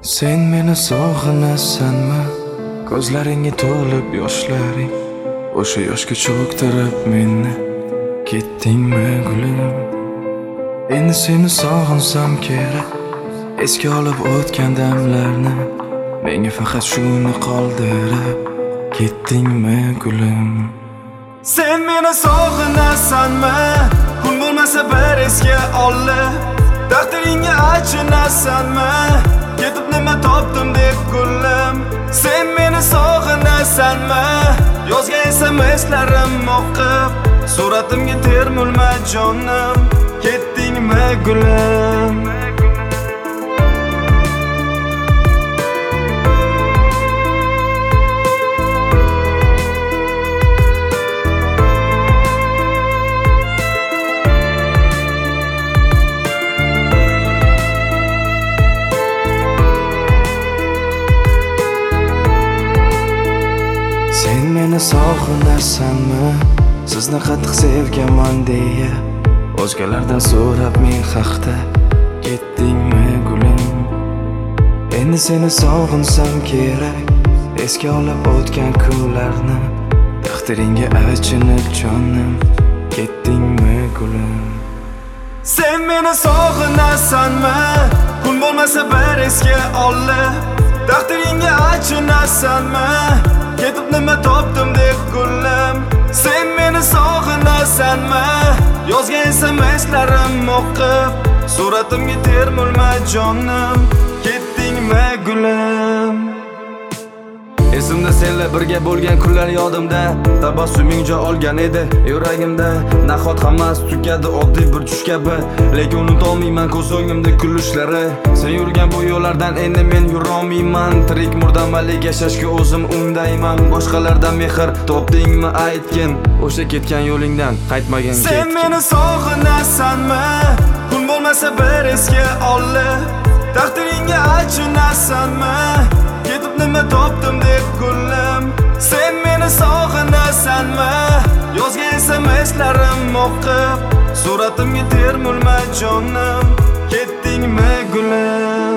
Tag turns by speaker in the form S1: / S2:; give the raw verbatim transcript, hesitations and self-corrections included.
S1: Sen meni sog'inasanmi? Ko'zlaringga to'lib yoshlaring, o'sha yoshga cho'ktirib meni ketdingmi gulim? Endi seni sog'insam kerak, eski olib o'tgan damlarni, menga faqat shuni qoldirib ketdingmi gulim?
S2: Sen meni sog'inasanmi? Kun bo'lmasa bir esga olib, taqdiringga achinasanmi? Ketib nima topdim deb gulim? Sen meni sog'inasanmi? Yozgan S M S'larim o'qib, suratimga termulma jonim, ketdingmi gulim?
S1: Sen meni sog'inasanmi? Sizni qattiq sevganman deya o'zgalardan so'rab men haqda ketdingmi gulim? Endi seni sog'insam kerak, eski olib o'tgan kunlarni, taqdiringga achinib jonim, ketdingmi gulim?
S2: Sen meni sog'inasanmi? Kun bo'lmasa bir esga olib, taqdiringga achinasanmi? Ketib nima topdim deb gulim? Sen meni sog'inasanmi? Yozgan S M S'larim o'qib, suratimga termulma jonim, ketdingmi gulim?
S3: Esimda senla birga bo'lgan kunlar yodimda, tabassuming joy olgan edi yuragimda. Nahot hammasi tugadi oddiy bir tush kabi, lekin unutolmayman ko'z o'ngimda kulishlari. Sen yurgan bu yo'llardan endi men yurolmayman, tirik murdamalik yashashga o'zim undayman. Boshqalardan mehr topdingmi aytgin, o'sha ketgan yo'lingdan qaytmagin ketgin.
S2: Sen meni sog'inasanmi? Kun bo'lmasa bir esga olib, taqdiringga achinasanmi? Ketib nima topdim deb gulim? Sen meni sog'inasanmi? Yozgan S M S'larim o'qib, suratimga termulma jonim, ketdingmi gulim?